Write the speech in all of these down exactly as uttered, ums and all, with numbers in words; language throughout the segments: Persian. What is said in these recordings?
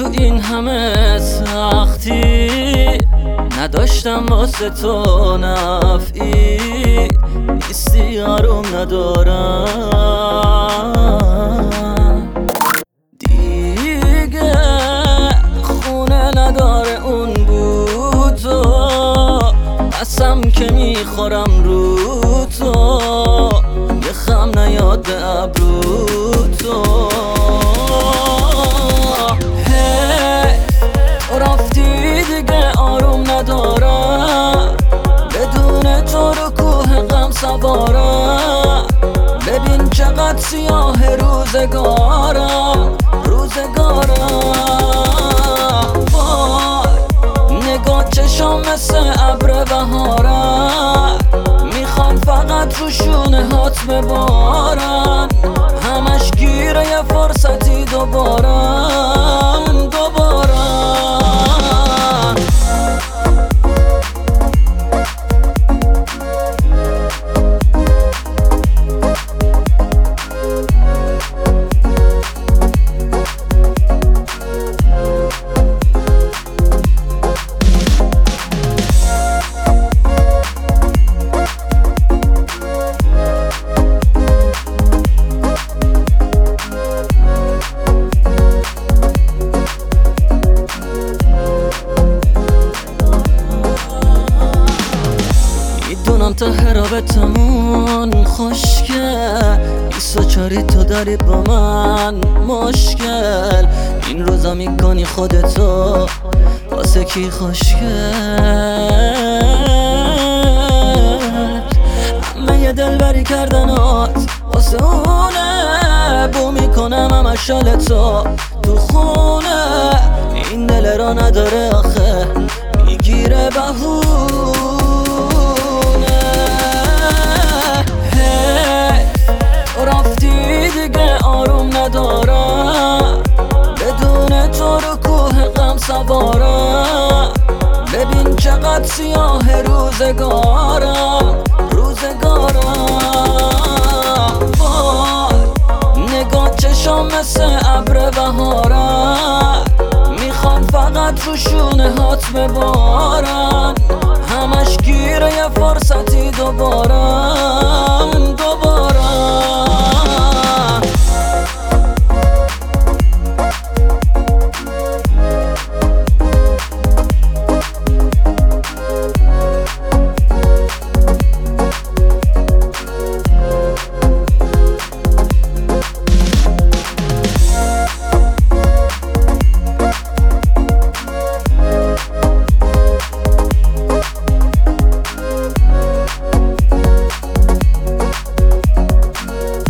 تو این همه سختی نداشتم واسه تو نفعی، نیستی آروم ندارم دیگه، خونه نداره اون بود تو، قسم که میخورم رو تو، یه خم نیاد به ابرو تو. رفتی دیگه آروم ندارم، بدون تو رو کوه غم سوارم، ببین چقدر سیاه روزگارم روزگارم وای نگاه چشام مثل ابر بهارم، میخوام فقط رو شونه هات ببارن، همش گیره یه فرصتی دوبارن دوبارن. میدونم ته رابطمون خشکه، بیست و چاری تو داری با من مشکل، این روزا میکنی خودتو واسه کی خوشگل، همه یه دلبری کردنات واسه اونه، بو میکنم همه شال تو تو خونه، این دل رو نداره آخه میگیره بهونه. رفتی دیگه آروم ندارم، بدون تو رو کوه غم سوارم، ببین چقدر سیاه روزگارم روزگارم وای نگاه چشام مثل ابر بهارم، میخوام فقط رو شونه هات ببارن، همش گیره یه فرصتی دوبارن دوبارن.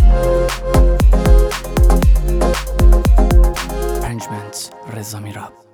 رضا میراب.